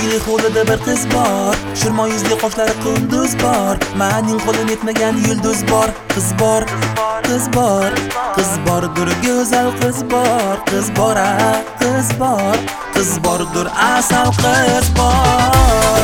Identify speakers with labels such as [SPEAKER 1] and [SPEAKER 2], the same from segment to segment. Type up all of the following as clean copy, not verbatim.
[SPEAKER 1] Ko'kishlik qo'lida bir qiz bor, shirmo yuzli qoshlari qunduz bor. Mening qo'lim yetmagan yulduz bor. Qiz bor, qiz bor, qiz bordir go'zal qiz bor. Qiz bor, qiz bor, qiz bordir asal qiz bor.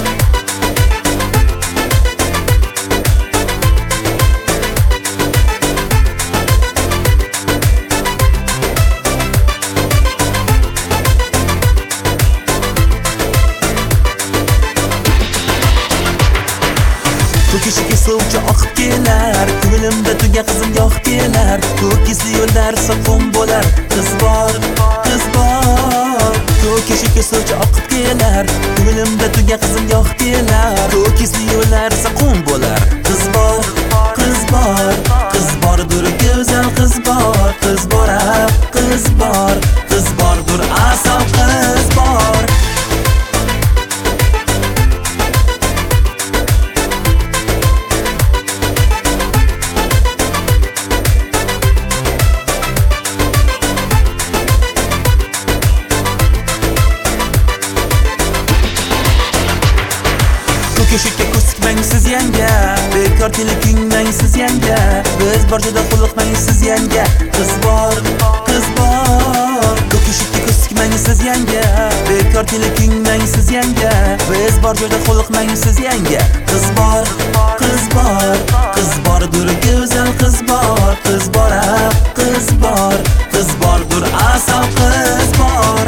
[SPEAKER 1] Ko'kishga suvchi oqib kelar, ko'nglimda tuga qizim yo'q kelar. Ko'kisli yo'llar soqum bo'lar. Qiz bor, qiz bor. Ko'kishga suvchi oqib kelar, ko'nglimda tuga qizim yo'q kelar. Ko'kisli yo'llar soqum bo'lar. Qiz bor, qiz bor, qiz bordir go'zal qiz bor. Qiz bor, qiz bor, qiz bordir asal qiz bor. Ko'kishga ko'sikmang siz yanga, bekor kelingmang siz yanga. Biz barchada xulqmang siz yanga. Qiz bor, qiz bor. Ko'kishga ko'sikmang siz yanga, bekor kelingmang siz yanga. Biz barchada xulqmang siz yanga. Qiz bor, qiz bor, qiz bordir go'zal qiz bor. Qiz bor, qiz bor, qiz bordir asal qiz bor.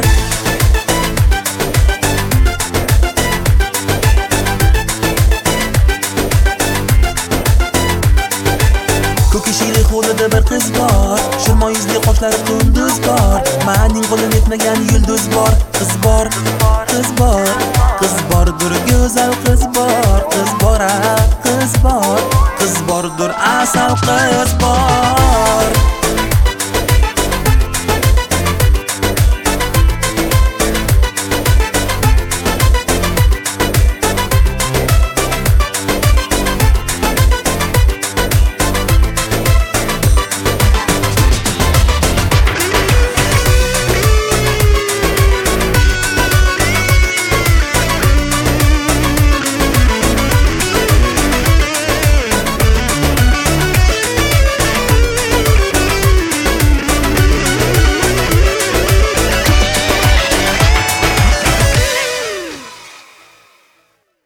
[SPEAKER 1] Ko'kishlik qo'lida bir qiz bor, shirmo yuzli qoshlari qunduz bor. Mening qo'lim yetmagan yulduz bor. Qiz bor, qiz bor, qiz bordir go'zal qiz bor. Qiz bor, qiz bor, qiz bordir asal qiz bor.